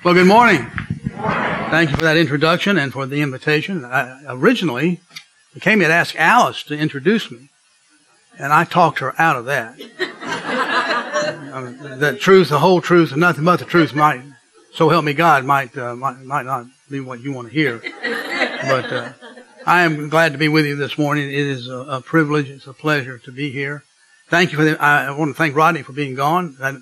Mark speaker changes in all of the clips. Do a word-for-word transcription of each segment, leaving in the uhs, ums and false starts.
Speaker 1: Well, good morning. Thank you for that introduction and for the invitation. I, originally, it came to ask Alice to introduce me, and I talked her out of that. uh, the truth, the whole truth, and nothing but the truth might, so help me God, might uh, might, might not be what you want to hear. But uh, I am glad to be with you this morning. It is a, a privilege. It's a pleasure to be here. Thank you for the, I, I want to thank Rodney for being gone. That,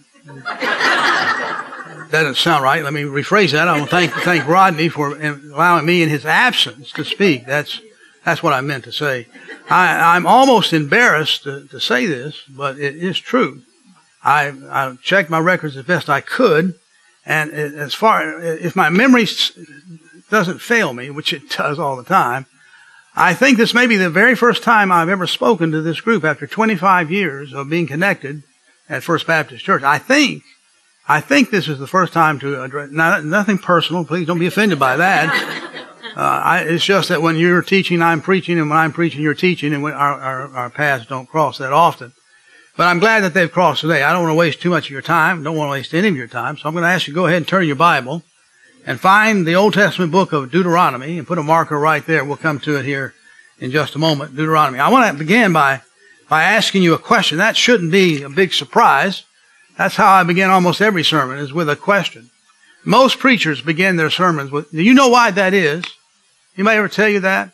Speaker 1: that doesn't sound right. Let me rephrase that. I want to thank thank Rodney for allowing me in his absence to speak. That's that's what I meant to say. I, I'm almost embarrassed to, to say this, but it is true. I I checked my records as best I could, and as far if my memory doesn't fail me, which it does all the time, I think this may be the very first time I've ever spoken to this group after twenty-five years of being connected at First Baptist Church. I think, I think this is the first time to address, now, nothing personal, please don't be offended by that. Uh, I, it's just that when you're teaching, I'm preaching, and when I'm preaching, you're teaching, and when our, our, our paths don't cross that often. But I'm glad that they've crossed today. I don't want to waste too much of your time, don't want to waste any of your time, so I'm going to ask you to go ahead and turn your Bible and find the Old Testament book of Deuteronomy and put a marker right there. We'll come to it here in just a moment. Deuteronomy. I want to begin by, by asking you a question. That shouldn't be a big surprise. That's how I begin almost every sermon, is with a question. Most preachers begin their sermons with, do you know why that is? Anybody ever tell you that?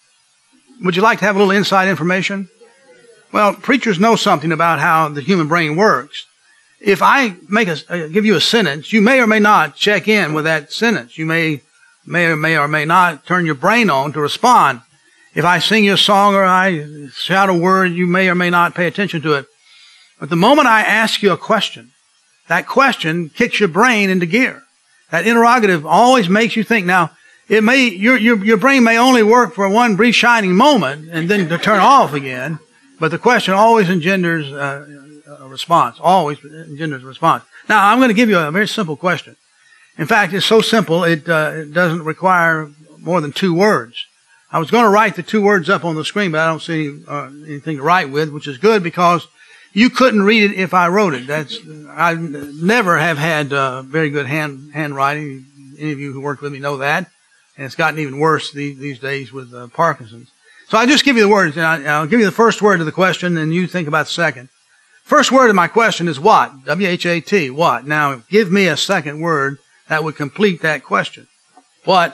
Speaker 1: Would you like to have a little inside information? Well, preachers know something about how the human brain works. If I make a, uh, give you a sentence, you may or may not check in with that sentence. You may, may or may or may not turn your brain on to respond. If I sing you a song or I shout a word, you may or may not pay attention to it. But the moment I ask you a question, that question kicks your brain into gear. That interrogative always makes you think. Now, it may your your your brain may only work for one brief shining moment and then to turn off again. But the question always engenders uh, a response. Always engenders a response. Now, I'm going to give you a very simple question. In fact, it's so simple it, uh, it doesn't require more than two words. I was going to write the two words up on the screen, but I don't see uh, anything to write with, which is good because you couldn't read it if I wrote it. That's I never have had uh, very good hand handwriting. Any of you who worked with me know that, and it's gotten even worse these, these days with uh, Parkinson's. So I'll just give you the words, and I, I'll give you the first word of the question, and you think about the second. First word of my question is what? W H A T, what? Now, give me a second word that would complete that question. What?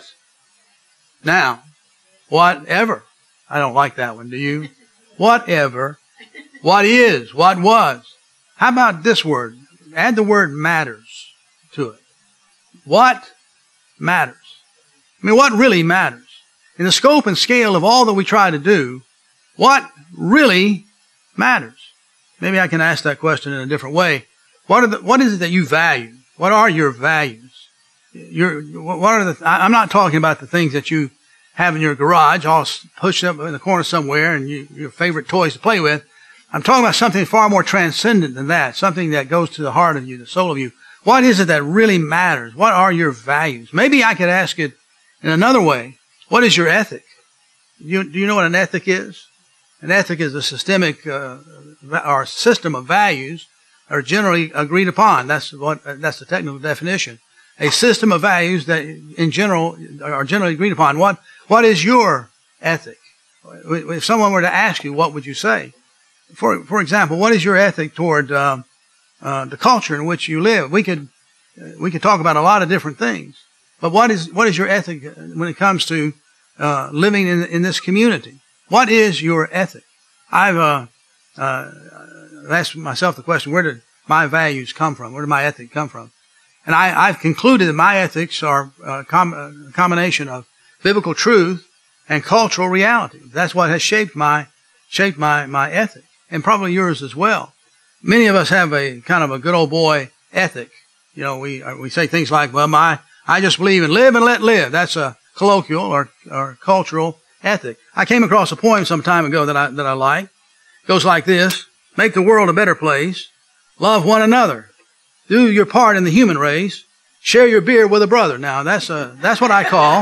Speaker 1: Now. Whatever. I don't like that one, do you? Whatever. What is? What was? How about this word? Add the word matters to it. What matters? I mean, what really matters? In the scope and scale of all that we try to do, what really matters? Maybe I can ask that question in a different way. What are the, what is it that you value? What are your values? Your, what are the, I'm not talking about the things that you have in your garage, all pushed up in the corner somewhere, and you, your favorite toys to play with. I'm talking about something far more transcendent than that, something that goes to the heart of you, the soul of you. What is it that really matters? What are your values? Maybe I could ask it in another way. What is your ethic? You, do you know what an ethic is? An ethic is a systemic uh, or system of values that are generally agreed upon. That's what that's the technical definition. A system of values that, in general, are generally agreed upon. What What is your ethic? If someone were to ask you, what would you say? For for example, what is your ethic toward uh, uh, the culture in which you live? We could uh, we could talk about a lot of different things, but what is what is your ethic when it comes to uh, living in in this community? What is your ethic? I've uh, uh, asked myself the question: where did my values come from? Where did my ethic come from? And I, I've concluded that my ethics are a, com- a combination of biblical truth and cultural reality. That's what has shaped my shaped my, my ethic, and probably yours as well. Many of us have a kind of a good old boy ethic. You know, we we say things like, "Well, my I just believe in live and let live." That's a colloquial or or cultural ethic. I came across a poem some time ago that I that I like. It goes like this: "Make the world a better place. Love one another. Do your part in the human race. Share your beer with a brother." Now, that's a that's what I call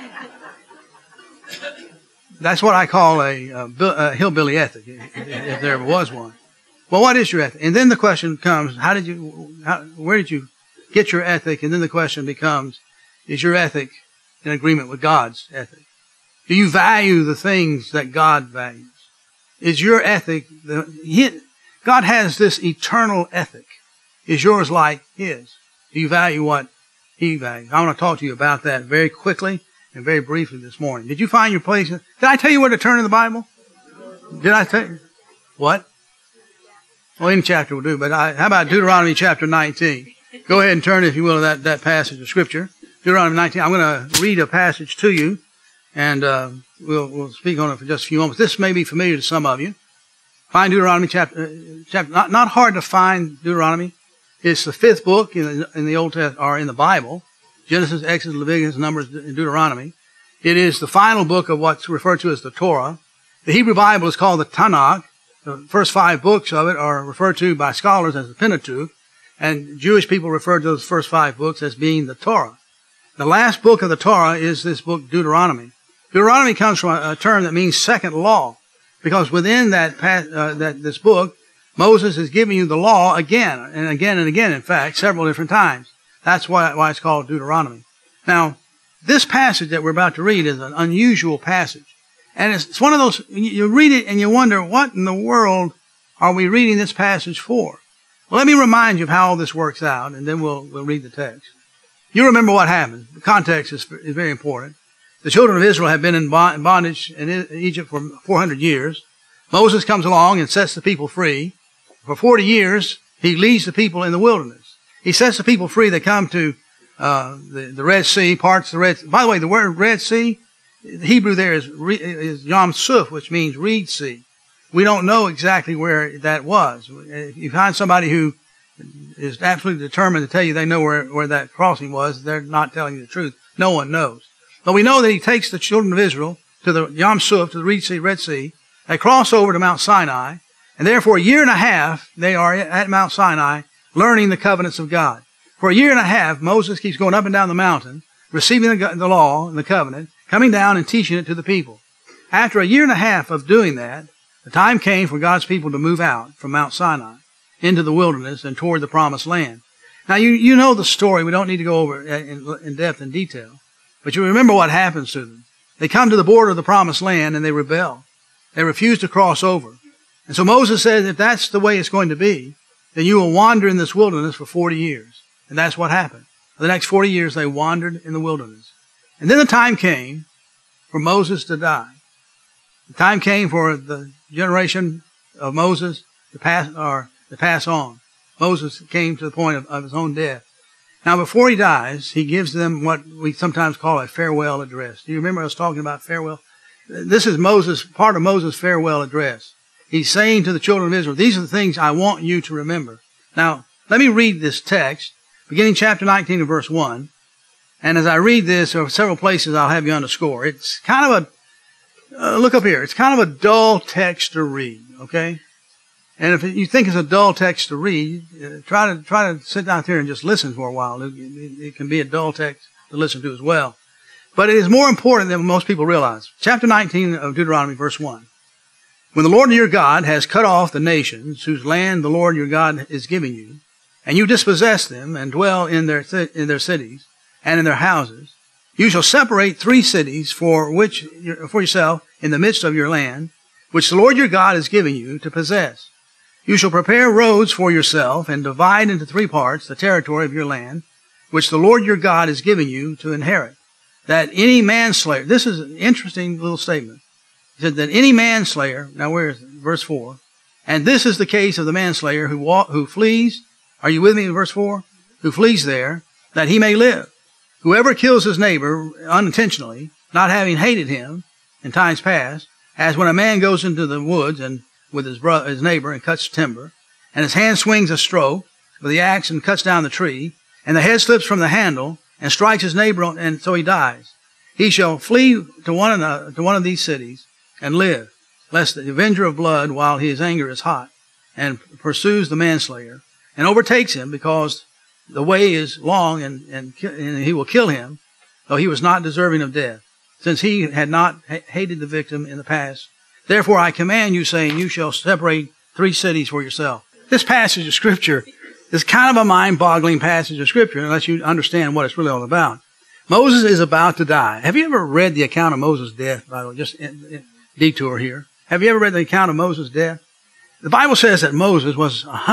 Speaker 1: that's what I call a, a, a hillbilly ethic, if, if there ever was one. Well, what is your ethic? And then the question comes: How did you? How, where did you get your ethic, and then the question becomes, is your ethic in agreement with God's ethic? Do you value the things that God values? Is your ethic, the, he, God has this eternal ethic. Is yours like His? Do you value what He values? I want to talk to you about that very quickly and very briefly this morning. Did you find your place? Did I tell you where to turn in the Bible? Did I tell you? What? Well, any chapter will do, but I, how about Deuteronomy chapter nineteen? Go ahead and turn, if you will, to that, that passage of Scripture. Deuteronomy nineteen. I'm going to read a passage to you, and uh, we'll, we'll speak on it for just a few moments. This may be familiar to some of you. Find Deuteronomy chapter, uh, chapter not, not hard to find Deuteronomy. It's the fifth book in the, in the Old Testament, or in the Bible. Genesis, Exodus, Leviticus, Numbers, and Deuteronomy. It is the final book of what's referred to as the Torah. The Hebrew Bible is called the Tanakh. The first five books of it are referred to by scholars as the Pentateuch, and Jewish people refer to those first five books as being the Torah. The last book of the Torah is this book, Deuteronomy. Deuteronomy comes from a, a term that means second law, because within that, uh, that this book, Moses is giving you the law again and again and again, in fact, several different times. That's why, why it's called Deuteronomy. Now, this passage that we're about to read is an unusual passage. And it's, it's one of those, you read it and you wonder, what in the world are we reading this passage for? Well, let me remind you of how all this works out, and then we'll, we'll read the text. You remember what happened. The context is, is very important. The children of Israel have been in bondage in Egypt for four hundred years. Moses comes along and sets the people free. For forty years, he leads the people in the wilderness. He sets the people free. They come to uh, the, the Red Sea, parts of the Red Sea. By the way, the word Red Sea, the Hebrew there is, is Yam Suf, which means Reed Sea. We don't know exactly where that was. If you find somebody who is absolutely determined to tell you they know where, where that crossing was, they're not telling you the truth. No one knows. But we know that he takes the children of Israel to the Yam Suf, to the Reed Sea, Red Sea. They cross over to Mount Sinai, and there for a year and a half, they are at Mount Sinai learning the covenants of God. For a year and a half, Moses keeps going up and down the mountain, receiving the, the law and the covenant, coming down and teaching it to the people. After a year and a half of doing that, the time came for God's people to move out from Mount Sinai into the wilderness and toward the promised land. Now, you, you know the story. We don't need to go over it in, in depth and detail. But you remember what happens to them. They come to the border of the promised land and they rebel. They refuse to cross over. And so Moses says, if that's the way it's going to be, then you will wander in this wilderness for forty years. And that's what happened. For the next forty years, they wandered in the wilderness. And then the time came for Moses to die. The time came for the generation of Moses to pass, or to pass on. Moses came to the point of, of his own death. Now, before he dies, he gives them what we sometimes call a farewell address. Do you remember I was talking about farewell? This is Moses, part of Moses' farewell address. He's saying to the children of Israel, these are the things I want you to remember. Now, let me read this text, beginning chapter nineteen and verse one. And as I read this, there are several places I'll have you underscore. It's kind of a, uh, look up here, it's kind of a dull text to read, okay? And if you think it's a dull text to read, uh, try to try to sit down here and just listen for a while. It, it, it can be a dull text to listen to as well. But it is more important than most people realize. Chapter nineteen of Deuteronomy, verse one. When the Lord your God has cut off the nations whose land the Lord your God is giving you, and you dispossess them and dwell in their th- in their cities and in their houses, you shall separate three cities for which for yourself in the midst of your land, which the Lord your God is giving you to possess. You shall prepare roads for yourself and divide into three parts the territory of your land, which the Lord your God is giving you to inherit. That any manslayer, this is an interesting little statement. He said that any manslayer, now where is it? Verse four, and this is the case of the manslayer who walk, who flees, are you with me in verse four? Who flees there, that he may live. Whoever kills his neighbor unintentionally, not having hated him in times past, as when a man goes into the woods and with his brother, his neighbor, and cuts timber, and his hand swings a stroke with the axe and cuts down the tree, and the head slips from the handle and strikes his neighbor, and so he dies. He shall flee to one of, the, to one of these cities and live, lest the avenger of blood, while his anger is hot, and pursues the manslayer, and overtakes him, because the way is long, and, and, and he will kill him, though he was not deserving of death, since he had not ha- hated the victim in the past. Therefore I command you, saying, you shall separate three cities for yourself. This passage of Scripture It's kind of a mind-boggling passage of Scripture unless you understand what it's really all about. Moses is about to die. Have you ever read the account of Moses' death, by the way? Just in, in detour here. Have you ever read the account of Moses' death? The Bible says that Moses was one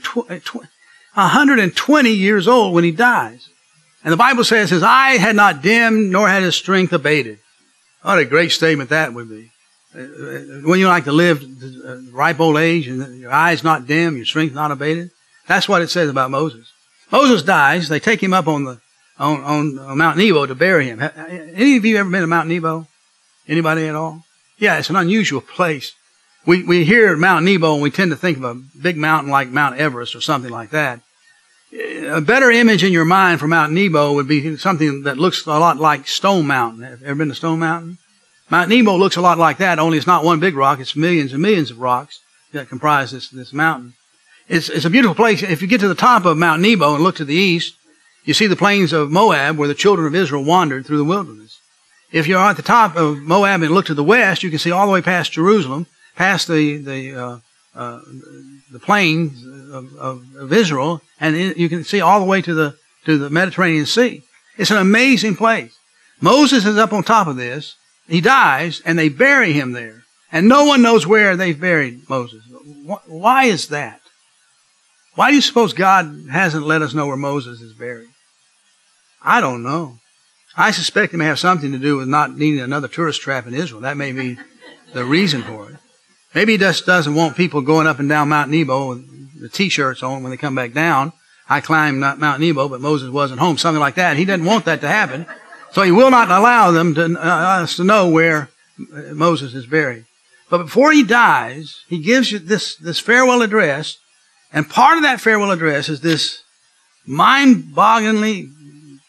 Speaker 1: hundred twenty years old when he dies. And the Bible says his eye had not dimmed, nor had his strength abated. What a great statement that would be. When you like to live to ripe old age and your eyes not dim, your strength not abated. That's what it says about Moses. Moses dies. They take him up on the on, on, on Mount Nebo to bury him. Any of you ever been to Mount Nebo? Anybody at all? Yeah, it's an unusual place. We we hear Mount Nebo and we tend to think of a big mountain like Mount Everest or something like that. A better image in your mind for Mount Nebo would be something that looks a lot like Stone Mountain. Have you ever been to Stone Mountain? Mount Nebo looks a lot like that, only it's not one big rock. It's millions and millions of rocks that comprise this, this mountain. It's, it's a beautiful place. If you get to the top of Mount Nebo and look to the east, you see the plains of Moab where the children of Israel wandered through the wilderness. If you're at the top of Moab and look to the west, you can see all the way past Jerusalem, past the the uh, uh, the plains of, of, of Israel, and you can see all the way to the to the Mediterranean Sea. It's an amazing place. Moses is up on top of this. He dies, and they bury him there. And no one knows where they've buried Moses. Why is that? Why do you suppose God hasn't let us know where Moses is buried? I don't know. I suspect it may have something to do with not needing another tourist trap in Israel. That may be the reason for it. Maybe he just doesn't want people going up and down Mount Nebo with the T-shirts on when they come back down. I climbed Mount Nebo, but Moses wasn't home. Something like that. He doesn't want that to happen. So he will not allow them to, uh, us to know where Moses is buried. But before he dies, he gives you this, this farewell address. And part of that farewell address is this mind-bogglingly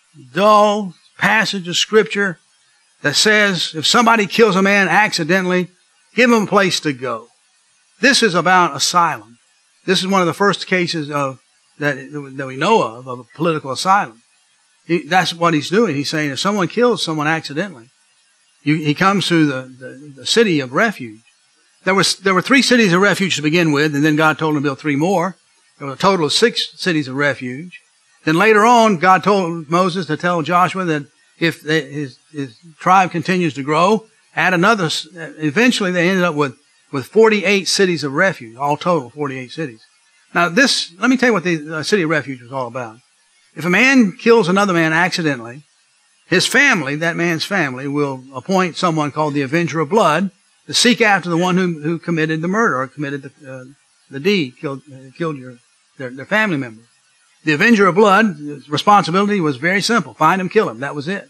Speaker 1: dull passage of Scripture that says if somebody kills a man accidentally, give him a place to go. This is about asylum. This is one of the first cases of that, that we know of, of a political asylum. He, that's what he's doing. He's saying if someone kills someone accidentally, you, he comes to the, the, the city of refuge. There was there were three cities of refuge to begin with, and then God told him to build three more. There was a total of six cities of refuge. Then later on, God told Moses to tell Joshua that if they, his, his tribe continues to grow, add another. Eventually, they ended up with, with forty-eight cities of refuge, all total, forty-eight cities. Now, this, let me tell you what the uh, city of refuge was all about. If a man kills another man accidentally, his family, that man's family, will appoint someone called the Avenger of Blood to seek after the one who, who committed the murder or committed the, uh, the deed, killed, uh, killed your, their, their family member. The Avenger of Blood's responsibility was very simple. Find him, kill him. That was it.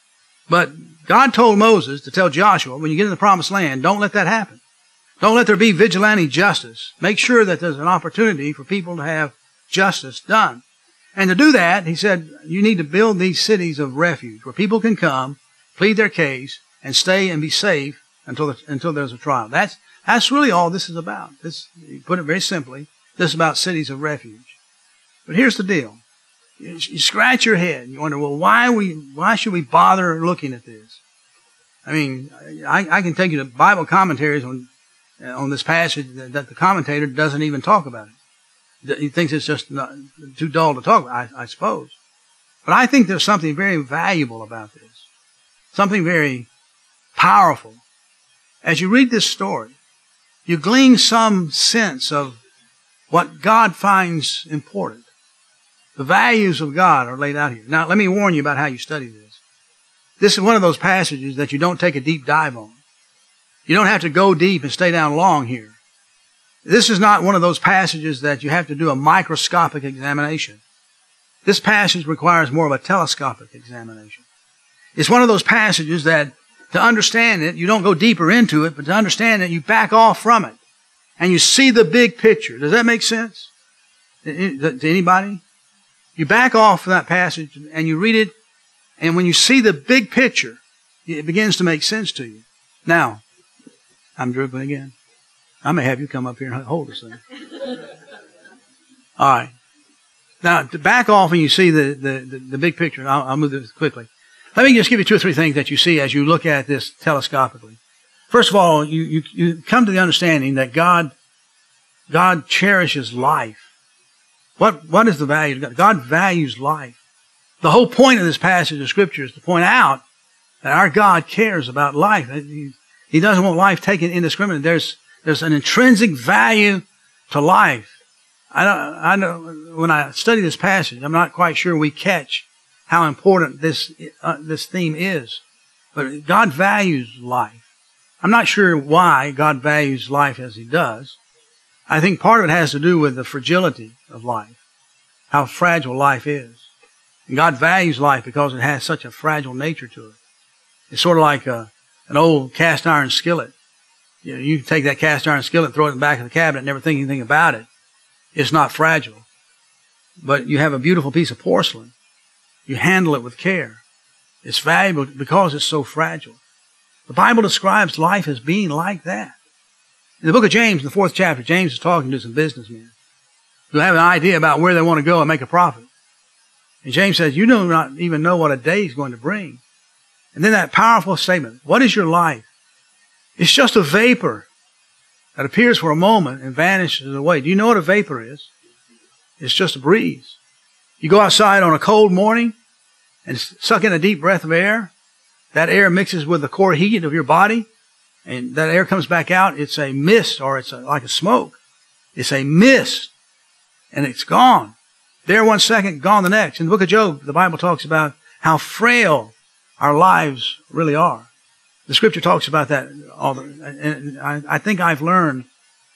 Speaker 1: But God told Moses to tell Joshua, when you get in the promised land, don't let that happen. Don't let there be vigilante justice. Make sure that there's an opportunity for people to have justice done. And to do that, he said, you need to build these cities of refuge where people can come, plead their case, and stay and be safe until the, until there's a trial. That's that's really all this is about. This, you put it very simply, this is about cities of refuge. But here's the deal. You, you scratch your head. You wonder, well, why we why should we bother looking at this? I mean, I, I can take you to Bible commentaries on on this passage that, that the commentator doesn't even talk about it. He thinks it's just not, too dull to talk about, I, I suppose. But I think there's something very valuable about this. Something very powerful. As you read this story, you glean some sense of what God finds important. The values of God are laid out here. Now, let me warn you about how you study this. This is one of those passages that you don't take a deep dive on. You don't have to go deep and stay down long here. This is not one of those passages that you have to do a microscopic examination. This passage requires more of a telescopic examination. It's one of those passages that to understand it, you don't go deeper into it, but to understand it, you back off from it. And you see the big picture. Does that make sense to anybody? You back off from that passage and you read it, and when you see the big picture, it begins to make sense to you. Now, I'm dribbling again. I may have you come up here and hold this thing. All right. Now, to back off and you see the, the, the, the big picture, and I'll, I'll move this quickly. Let me just give you two or three things that you see as you look at this telescopically. First of all, you, you, you come to the understanding that God, God cherishes life. What, what is the value of God? God values life. The whole point of this passage of Scripture is to point out that our God cares about life. He, he doesn't want life taken indiscriminately. There's, there's an intrinsic value to life. I don't, I don't, when I study this passage, I'm not quite sure we catch how important this, uh, this theme is. But God values life. I'm not sure why God values life as He does. I think part of it has to do with the fragility of life, how fragile life is. And God values life because it has such a fragile nature to it. It's sort of like a, an old cast iron skillet. You know, you take that cast iron skillet, throw it in the back of the cabinet, and never think anything about it. It's not fragile. But you have a beautiful piece of porcelain. You handle it with care. It's valuable because it's so fragile. The Bible describes life as being like that. In the book of James, in the fourth chapter, James is talking to some businessmen who have an idea about where they want to go and make a profit. And James says, you do not even know what a day is going to bring. And then that powerful statement, what is your life? It's just a vapor that appears for a moment and vanishes away. Do you know what a vapor is? It's just a breeze. You go outside on a cold morning and suck in a deep breath of air. That air mixes with the core heat of your body, and that air comes back out. It's a mist, or it's a, like a smoke. It's a mist, and it's gone. There one second, gone the next. In the book of Job, the Bible talks about how frail our lives really are. The Scripture talks about that all the, and I, I think I've learned,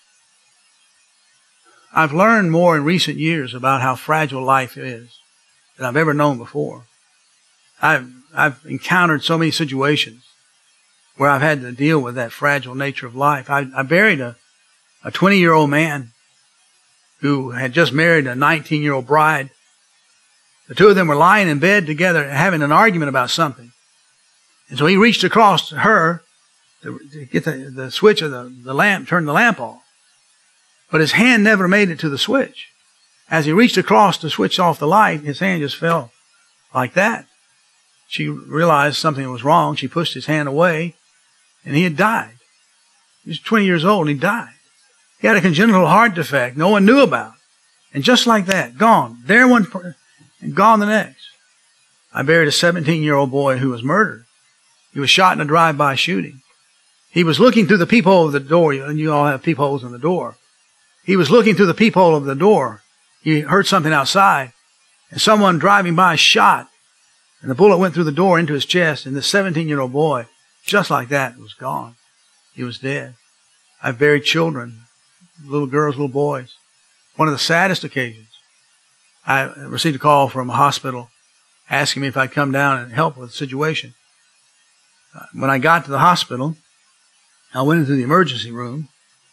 Speaker 1: I've learned more in recent years about how fragile life is than I've ever known before. I've, I've encountered so many situations where I've had to deal with that fragile nature of life. I, I buried a, a twenty-year-old man who had just married a nineteen-year-old bride. The two of them were lying in bed together having an argument about something. And so he reached across to her to, to get the, the switch of the, the lamp, turn the lamp off. But his hand never made it to the switch. As he reached across to switch off the light, his hand just fell like that. She realized something was wrong. She pushed his hand away, and he had died. He was twenty years old, and he died. He had a congenital heart defect no one knew about. And just like that, gone. There one, and gone the next. I buried a seventeen-year-old boy who was murdered. He was shot in a drive-by shooting. He was looking through the peephole of the door, and you all have peepholes in the door. He was looking through the peephole of the door. He heard something outside, and someone driving by shot. And the bullet went through the door into his chest, and this seventeen-year-old boy, just like that, was gone. He was dead. I've buried children, little girls, little boys. One of the saddest occasions, I received a call from a hospital asking me if I'd come down and help with the situation. When I got to the hospital, I went into the emergency room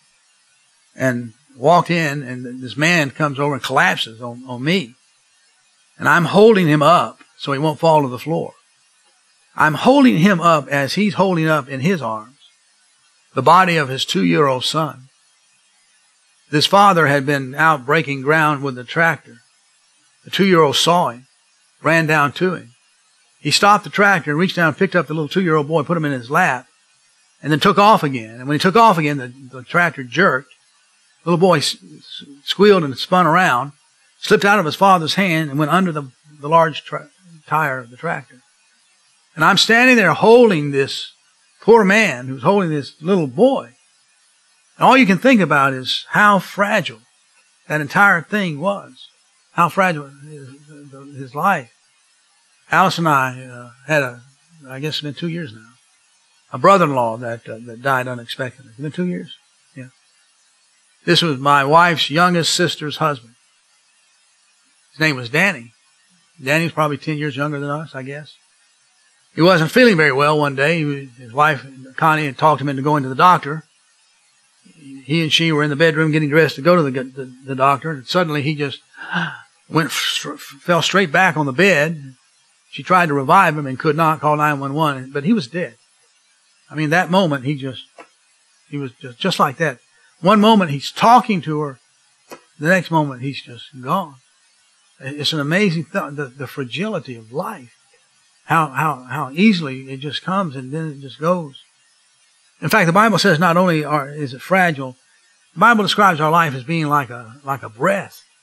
Speaker 1: and walked in, and this man comes over and collapses on, on me. And I'm holding him up so he won't fall to the floor. I'm holding him up as he's holding up in his arms the body of his two-year-old son. This father had been out breaking ground with the tractor. The two-year-old saw him, ran down to him. He stopped the tractor and reached down and picked up the little two-year-old boy, put him in his lap, and then took off again. And when he took off again, the, the tractor jerked. The little boy s- squealed and spun around, slipped out of his father's hand, and went under the, the large tra- tire of the tractor. And I'm standing there holding this poor man who's holding this little boy. And all you can think about is how fragile that entire thing was. How fragile his, his life. Alice and I uh, had a, I guess it's been two years now, a brother-in-law that uh, that died unexpectedly. It's been two years? Yeah. This was my wife's youngest sister's husband. His name was Danny. Danny was probably ten years younger than us, I guess. He wasn't feeling very well one day. He was, his wife, Connie, had talked him into going to the doctor. He and she were in the bedroom getting dressed to go to the, the, the doctor, and suddenly he just went, fell straight back on the bed. She tried to revive him and could not, call nine one one, but he was dead. I mean, that moment, he just, he was just, just like that. One moment he's talking to her, the next moment he's just gone. It's an amazing thought, the, the fragility of life. How, how, how easily it just comes and then it just goes. In fact, the Bible says not only are, is it fragile, the Bible describes our life as being like a, like a breath.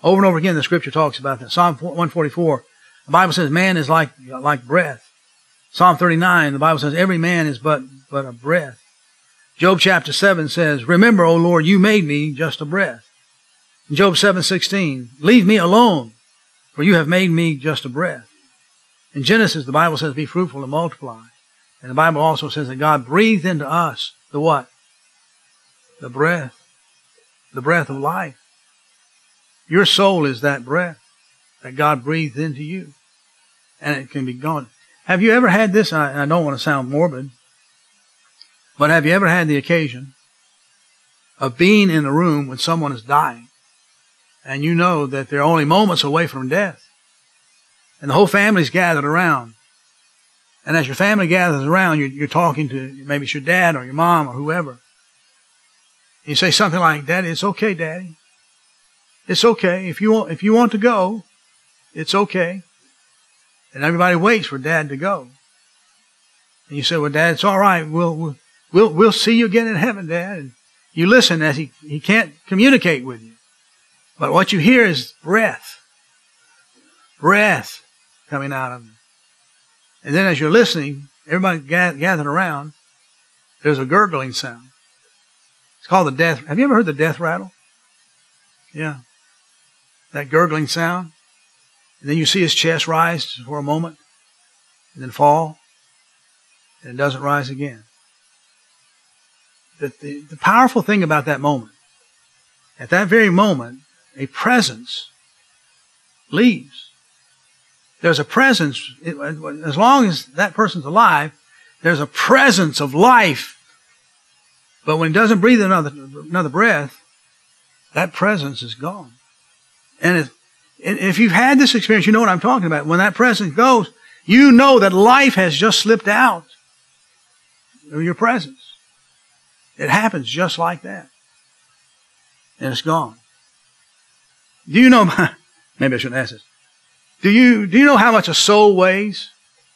Speaker 1: Over and over again, the Scripture talks about that. Psalm one forty-four, the Bible says man is like, like breath. Psalm thirty-nine, the Bible says every man is but, but a breath. Job chapter seven says, remember, O Lord, you made me just a breath. In Job seven sixteen, leave me alone, for you have made me just a breath. In Genesis, the Bible says, be fruitful and multiply. And the Bible also says that God breathed into us the what? The breath. The breath of life. Your soul is that breath that God breathed into you. And it can be gone. Have you ever had this? I, I don't want to sound morbid, but have you ever had the occasion of being in a room when someone is dying and you know that they're only moments away from death and the whole family's gathered around? And as your family gathers around, you're, you're talking to maybe it's your dad or your mom or whoever. You say something like, Daddy, it's okay, Daddy. It's okay. If you want, if you want to go, it's okay. And everybody waits for Dad to go. And you say, well, Dad, it's all right. We'll, we'll, we'll, we'll see you again in heaven, Dad. And you listen as he, he can't communicate with you. But what you hear is breath. Breath coming out of him. And then as you're listening, everybody gathered around, there's a gurgling sound. It's called the death. Have you ever heard the death rattle? Yeah. That gurgling sound. And then you see his chest rise for a moment and then fall. And it doesn't rise again. The, the, the powerful thing about that moment, at that very moment, a presence leaves. There's a presence, it, as long as that person's alive, there's a presence of life. But when he doesn't breathe another, another breath, that presence is gone. And if, if you've had this experience, you know what I'm talking about. When that presence goes, you know that life has just slipped out of your presence. It happens just like that. And it's gone. Do you know, maybe I shouldn't ask this. Do you, do you know how much a soul weighs?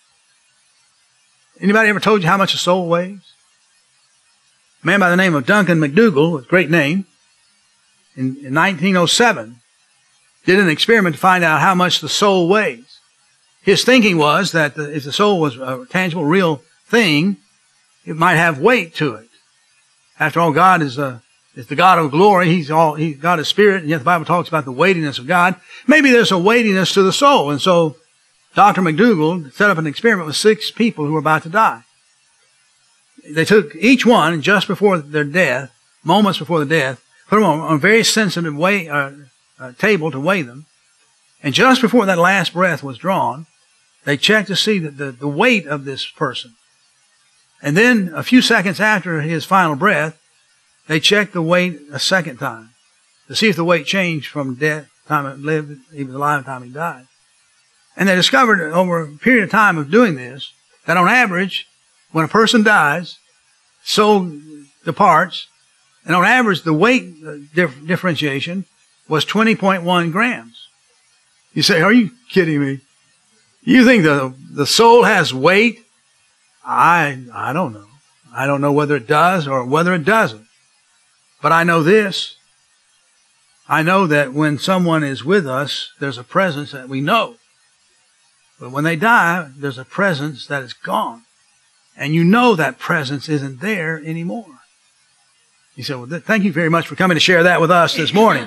Speaker 1: Anybody ever told you how much a soul weighs? A man by the name of Duncan McDougall, a great name, in, in nineteen oh seven, did an experiment to find out how much the soul weighs. His thinking was that the, if the soul was a tangible, real thing, it might have weight to it. After all, God is, a, is the God of glory. He's all, He's God is spirit, and yet the Bible talks about the weightiness of God. Maybe there's a weightiness to the soul. And so Doctor McDougall set up an experiment with six people who were about to die. They took each one just before their death, moments before the death, put them on, on a very sensitive weigh, uh, uh, table to weigh them. And just before that last breath was drawn, they checked to see the, the, the weight of this person. And then a few seconds after his final breath, they checked the weight a second time to see if the weight changed from death, time he lived, he was alive, time he died. And they discovered over a period of time of doing this, that on average, when a person dies, soul departs, and on average, the weight dif- differentiation was twenty point one grams. You say, are you kidding me? You think the, the soul has weight? I, I don't know. I don't know whether it does or whether it doesn't. But I know this. I know that when someone is with us, there's a presence that we know. But when they die, there's a presence that is gone. And you know that presence isn't there anymore. He said, well, th- thank you very much for coming to share that with us this morning.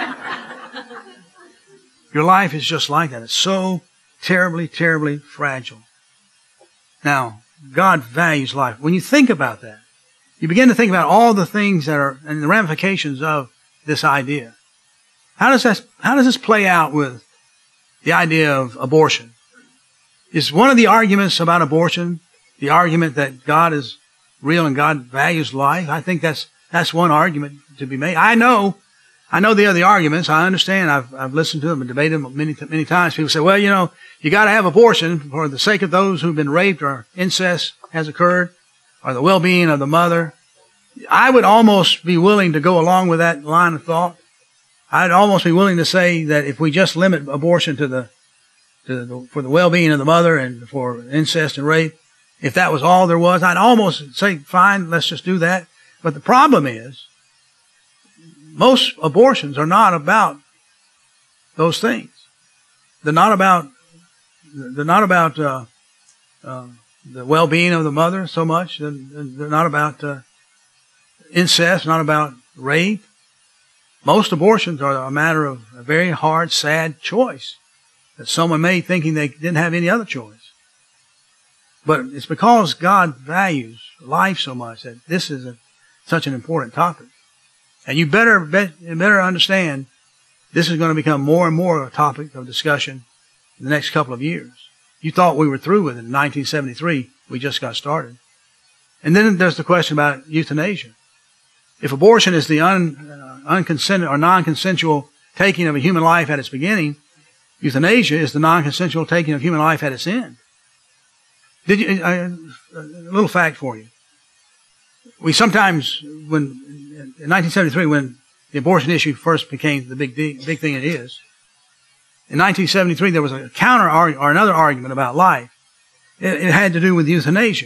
Speaker 1: Your life is just like that. It's so terribly, terribly fragile. Now, God values life. When you think about that, you begin to think about all the things that are, and the ramifications of this idea. How does that, how does this play out with the idea of abortion? Is one of the arguments about abortion the argument that God is real and God values life? I think that's that's one argument to be made. I know, I know the other arguments. I understand. I've I've listened to them and debated them many many times. People say, well, you know, you got to have abortion for the sake of those who've been raped or incest has occurred, or the well-being of the mother. I would almost be willing to go along with that line of thought. I'd almost be willing to say that if we just limit abortion to the to the, for the well-being of the mother and for incest and rape, if that was all there was, I'd almost say, fine, let's just do that. But the problem is, most abortions are not about those things. They're not about, they're not about uh, uh, the well-being of the mother so much. They're, they're not about uh, incest, not about rape. Most abortions are a matter of a very hard, sad choice that someone made thinking they didn't have any other choice. But it's because God values life so much that this is a, such an important topic. And you better, bet, you better understand this is going to become more and more a topic of discussion in the next couple of years. You thought we were through with it in nineteen seventy-three. We just got started. And then there's the question about euthanasia. If abortion is the un, uh, unconsented or non-consensual taking of a human life at its beginning, euthanasia is the non-consensual taking of human life at its end. Did you, uh, a little fact for you. We sometimes, when in nineteen seventy-three, when the abortion issue first became the big big thing it is, in nineteen seventy-three there was a counter argument or another argument about life. It, it had to do with euthanasia.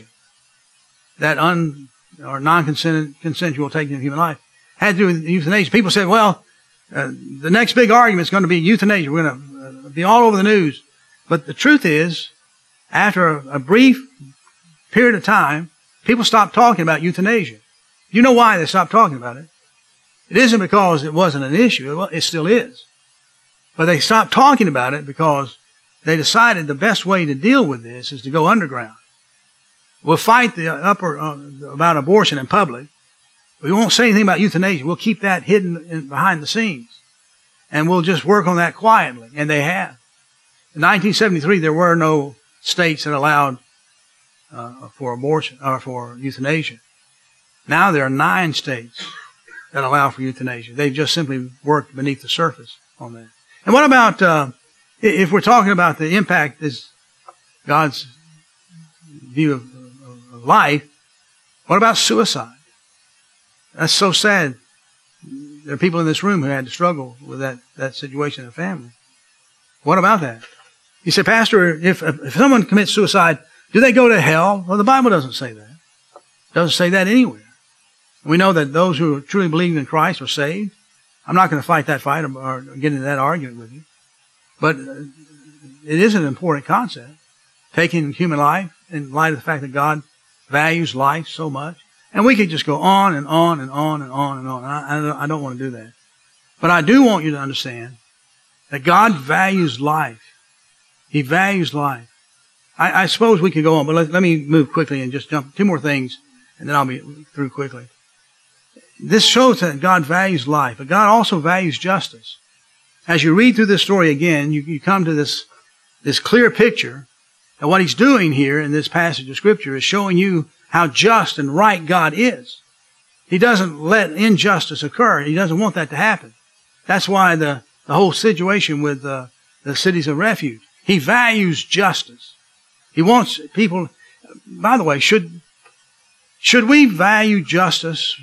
Speaker 1: That un or non-consensual taking of human life had to do with euthanasia. People said, well, uh, the next big argument is going to be euthanasia. We're going to uh, be all over the news. But the truth is, after a, a brief period of time, people stopped talking about euthanasia. You know why they stopped talking about it? It isn't because it wasn't an issue. It still is. But they stopped talking about it because they decided the best way to deal with this is to go underground. We'll fight the upper uh, about abortion in public. We won't say anything about euthanasia. We'll keep that hidden in, behind the scenes. And we'll just work on that quietly. And they have. In nineteen seventy-three, there were no states that allowed uh, for abortion or for euthanasia. Now there are nine states that allow for euthanasia. They've just simply worked beneath the surface on that. And what about, uh, if we're talking about the impact is God's view of, of, of life, what about suicide? That's so sad. There are people in this room who had to struggle with that, that situation in the family. What about that? You say, Pastor, if, if someone commits suicide, do they go to hell? Well, the Bible doesn't say that. It doesn't say that anywhere. We know that those who truly believe in Christ are saved. I'm not going to fight that fight or, or get into that argument with you. But it is an important concept, taking human life in light of the fact that God values life so much. And we could just go on and on and on and on and on. I, I don't want to do that. But I do want you to understand that God values life. He values life. I, I suppose we could go on, but let, let me move quickly and just jump two more things, and then I'll be through quickly. This shows that God values life, but God also values justice. As you read through this story again, you, you come to this, this clear picture that what He's doing here in this passage of Scripture is showing you how just and right God is. He doesn't let injustice occur. He doesn't want that to happen. That's why the, the whole situation with uh, the cities of refuge. He values justice. He wants people, by the way, should, should we value justice?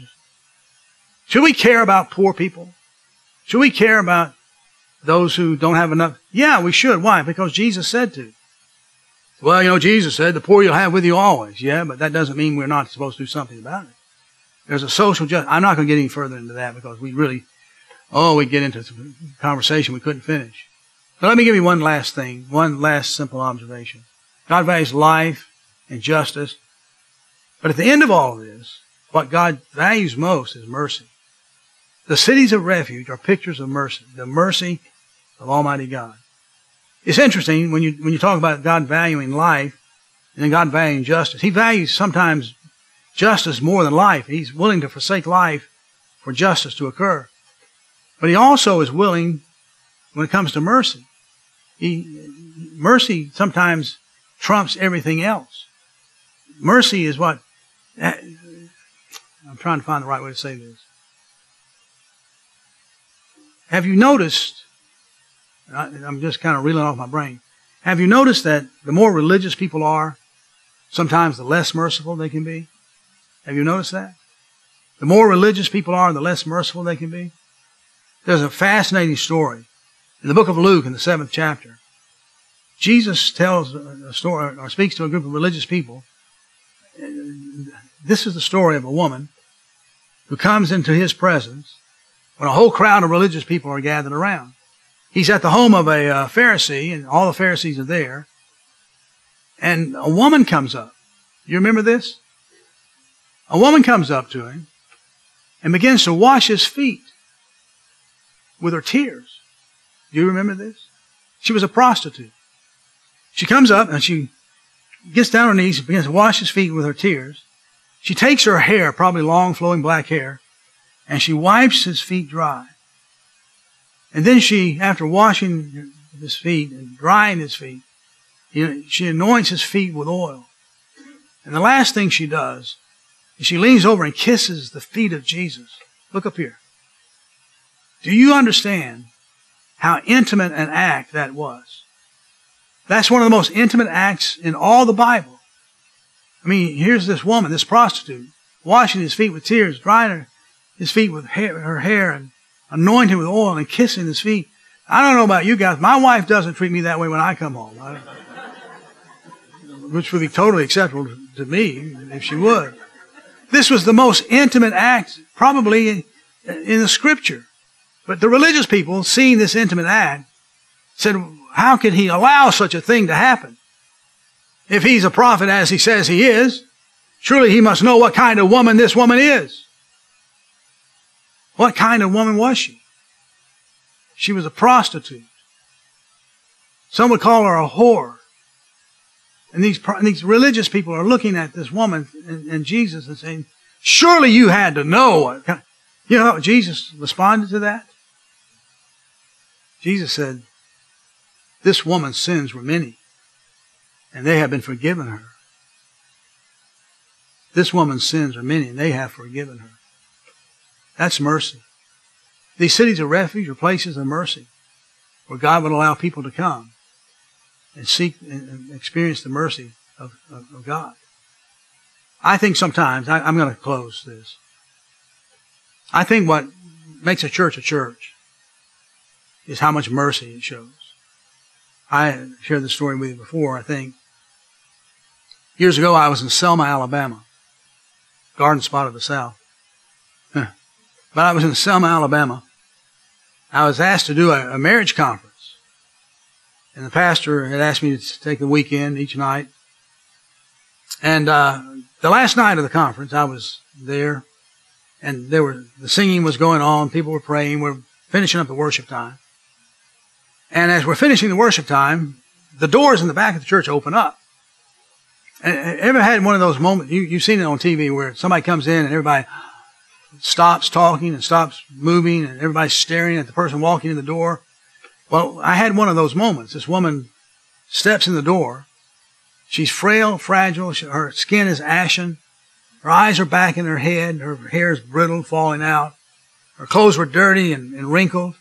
Speaker 1: Should we care about poor people? Should we care about those who don't have enough? Yeah, we should. Why? Because Jesus said to. Well, you know, Jesus said, the poor you'll have with you always. Yeah, but that doesn't mean we're not supposed to do something about it. There's a social justice. I'm not going to get any further into that because we really, oh, we get into a conversation we couldn't finish. But let me give you one last thing, one last simple observation. God values life and justice. But at the end of all of this, what God values most is mercy. The cities of refuge are pictures of mercy, the mercy of Almighty God. It's interesting when you when you talk about God valuing life and then God valuing justice. He values sometimes justice more than life. He's willing to forsake life for justice to occur. But He also is willing, when it comes to mercy, he, mercy sometimes trumps everything else. Mercy is what... I'm trying to find the right way to say this. Have you noticed, I'm just kind of reeling off my brain, have you noticed that the more religious people are, sometimes the less merciful they can be? Have you noticed that? The more religious people are, the less merciful they can be. There's a fascinating story. In the book of Luke, in the seventh chapter, Jesus tells a story, or speaks to a group of religious people. This is the story of a woman who comes into His presence when a whole crowd of religious people are gathered around. He's at the home of a uh, Pharisee, and all the Pharisees are there. And a woman comes up. You remember this? A woman comes up to him and begins to wash his feet with her tears. Do you remember this? She was a prostitute. She comes up and she gets down on her knees and begins to wash his feet with her tears. She takes her hair, probably long flowing black hair, and she wipes his feet dry. And then she, after washing his feet and drying his feet, she anoints his feet with oil. And the last thing she does is she leans over and kisses the feet of Jesus. Look up here. Do you understand how intimate an act that was? That's one of the most intimate acts in all the Bible. I mean, here's this woman, this prostitute, washing his feet with tears, drying her, his feet with hair, her hair, and anointing with oil and kissing his feet. I don't know about you guys. My wife doesn't treat me that way when I come home. I, which would be totally acceptable to me if she would. This was the most intimate act probably in, in the Scripture. But the religious people, seeing this intimate act, said, how could he allow such a thing to happen? If he's a prophet as he says he is, surely he must know what kind of woman this woman is. What kind of woman was she? She was a prostitute. Some would call her a whore. And these, these religious people are looking at this woman and, and Jesus and saying, surely you had to know what kind. You know how Jesus responded to that? Jesus said, this woman's sins were many, and they have been forgiven her. This woman's sins are many, and they have forgiven her. That's mercy. These cities of refuge are places of mercy, where God would allow people to come and seek and experience the mercy of, of, of God. I think sometimes, I, I'm going to close this. I think what makes a church a church is how much mercy it shows. I shared this story with you before, I think. Years ago, I was in Selma, Alabama, garden spot of the South. Huh. But I was in Selma, Alabama. I was asked to do a, a marriage conference. And the pastor had asked me to take the weekend each night. And uh, the last night of the conference, I was there. And there were the singing was going on. People were praying. We're finishing up the worship time. And as we're finishing the worship time, the doors in the back of the church open up. And ever had one of those moments, you, you've seen it on T V, where somebody comes in and everybody stops talking and stops moving and everybody's staring at the person walking in the door. Well, I had one of those moments. This woman steps in the door. She's frail, fragile. She, her skin is ashen. Her eyes are back in her head. Her hair is brittle, falling out. Her clothes were dirty and, and wrinkled.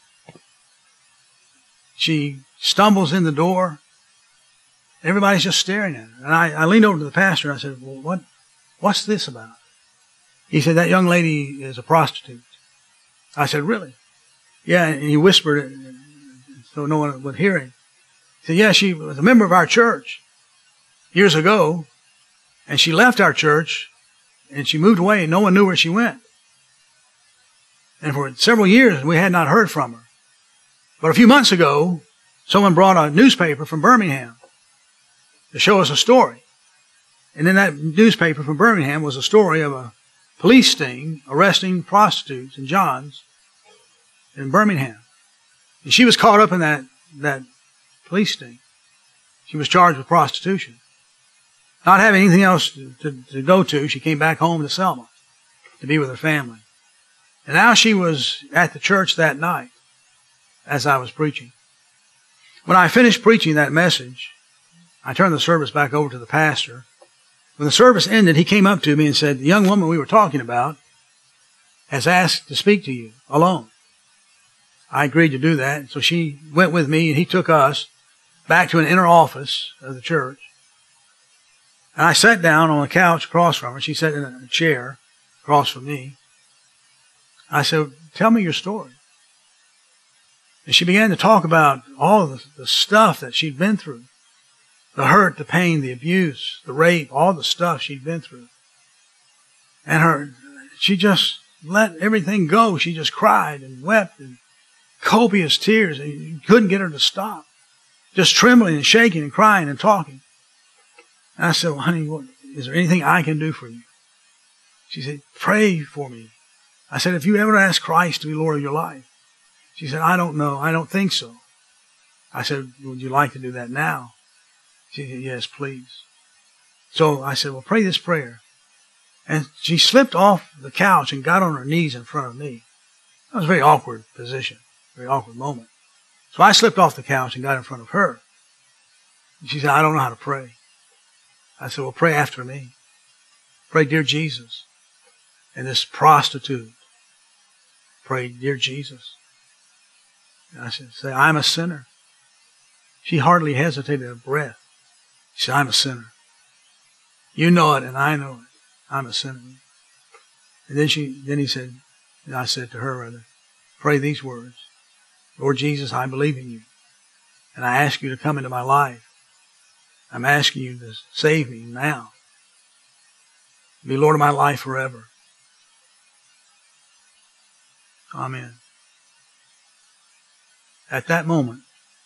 Speaker 1: She stumbles in the door. Everybody's just staring at her. And I, I leaned over to the pastor and I said, well, what, what's this about? He said, that young lady is a prostitute. I said, really? Yeah, and he whispered it so no one would hear him. He said, yeah, she was a member of our church years ago, and she left our church, and she moved away, and no one knew where she went. And for several years, we had not heard from her. But a few months ago, someone brought a newspaper from Birmingham to show us a story. And in that newspaper from Birmingham was a story of a police sting arresting prostitutes in John's in Birmingham. And she was caught up in that, that police sting. She was charged with prostitution. Not having anything else to, to, to go to, she came back home to Selma to be with her family. And now she was at the church that night as I was preaching. When I finished preaching that message, I turned the service back over to the pastor. When the service ended, he came up to me and said, the young woman we were talking about has asked to speak to you alone. I agreed to do that. So she went with me and he took us back to an inner office of the church. And I sat down on a couch across from her. She sat in a chair across from me. I said, tell me your story. And she began to talk about all of the, the stuff that she'd been through. The hurt, the pain, the abuse, the rape, all the stuff she'd been through. And her, she just let everything go. She just cried and wept. And copious tears. You couldn't get her to stop. Just trembling and shaking and crying and talking. And I said, well, honey, what, is there anything I can do for you? She said, pray for me. I said, if you ever ask Christ to be Lord of your life? She said, I don't know. I don't think so. I said, would you like to do that now? She said, yes, please. So I said, well, pray this prayer. And she slipped off the couch and got on her knees in front of me. That was a very awkward position, very awkward moment. So I slipped off the couch and got in front of her. And she said, I don't know how to pray. I said, well, pray after me. Pray, dear Jesus. And this prostitute prayed, dear Jesus. And I said, say, I'm a sinner. She hardly hesitated a breath. She said, I'm a sinner. You know it and I know it. I'm a sinner. And then she, then he said, and I said to her rather, pray these words. Lord Jesus, I believe in you. And I ask you to come into my life. I'm asking you to save me now. Be Lord of my life forever. Amen. At that moment,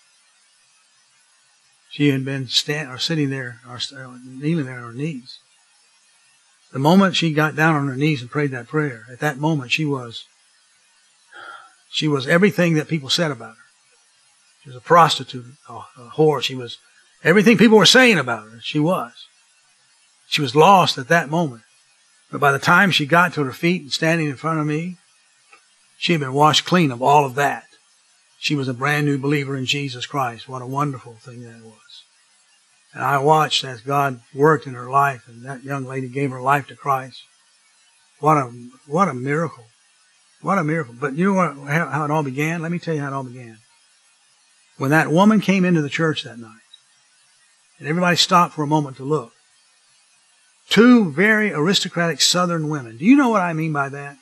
Speaker 1: she had been stand, or sitting there, or kneeling there on her knees. The moment she got down on her knees and prayed that prayer, at that moment she was, she was everything that people said about her. She was a prostitute, a, a whore. She was everything people were saying about her. She was. She was lost at that moment. But by the time she got to her feet and standing in front of me, she had been washed clean of all of that. She was a brand new believer in Jesus Christ. What a wonderful thing that was. And I watched as God worked in her life, and that young lady gave her life to Christ. What a what a miracle. What a miracle. But you know what, how, how it all began? Let me tell you how it all began. When that woman came into the church that night, and everybody stopped for a moment to look, two very aristocratic Southern women. Do you know what I mean by that?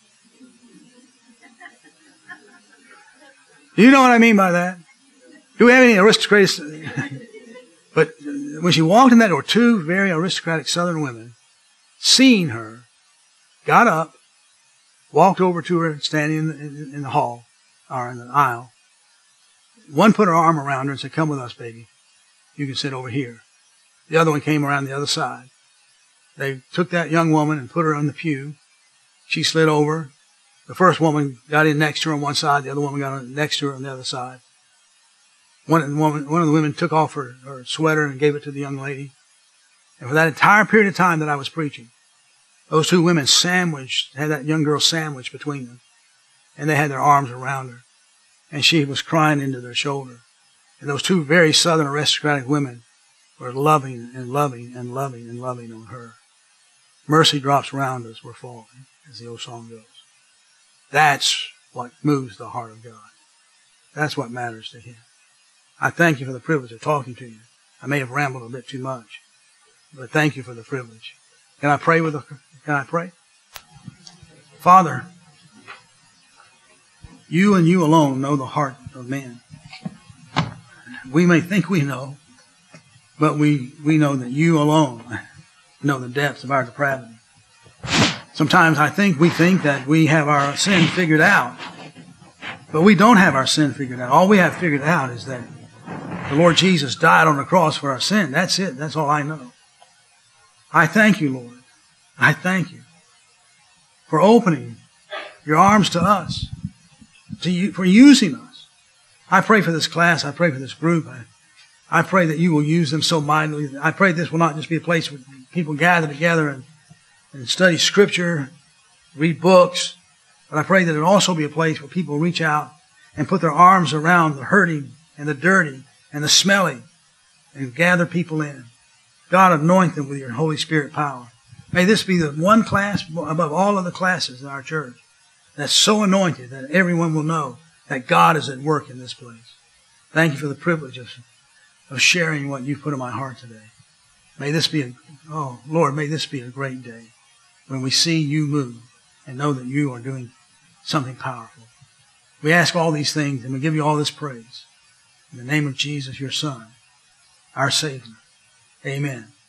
Speaker 1: Do you know what I mean by that? Do we have any aristocrats? But when she walked in that door, two very aristocratic Southern women, seeing her, got up, walked over to her, standing in the, in, in the hall, or in the aisle. One put her arm around her and said, come with us, baby. You can sit over here. The other one came around the other side. They took that young woman and put her on the pew. She slid over. The first woman got in next to her on one side. The other woman got in next to her on the other side. One of the, woman, one of the women took off her, her sweater and gave it to the young lady. And for that entire period of time that I was preaching, those two women sandwiched, had that young girl sandwiched between them. And they had their arms around her. And she was crying into their shoulder. And those two very Southern aristocratic women were loving and loving and loving and loving on her. Mercy drops around us were falling, as the old song goes. That's what moves the heart of God. That's what matters to Him. I thank you for the privilege of talking to you. I may have rambled a bit too much, but thank you for the privilege. Can I pray with a, can I pray? Father, you and you alone know the heart of man. We may think we know, but we, we know that you alone know the depths of our depravity. Sometimes I think we think that we have our sin figured out, but we don't have our sin figured out. All we have figured out is that the Lord Jesus died on the cross for our sin. That's it. That's all I know. I thank you, Lord. I thank you for opening your arms to us, to you, for using us. I pray for this class. I pray for this group. I, I pray that you will use them so mightily. I pray this will not just be a place where people gather together and, and study Scripture, read books, but I pray that it will also be a place where people reach out and put their arms around the hurting and the dirty and the smelly and gather people in. God, anoint them with your Holy Spirit power. May this be the one class above all other classes in our church that's so anointed that everyone will know that God is at work in this place. Thank you for the privilege of, of sharing what you've put in my heart today. May this be a, oh Lord, may this be a great day when we see you move and know that you are doing something powerful. We ask all these things and we give you all this praise. In the name of Jesus, your Son, our Savior. Amen.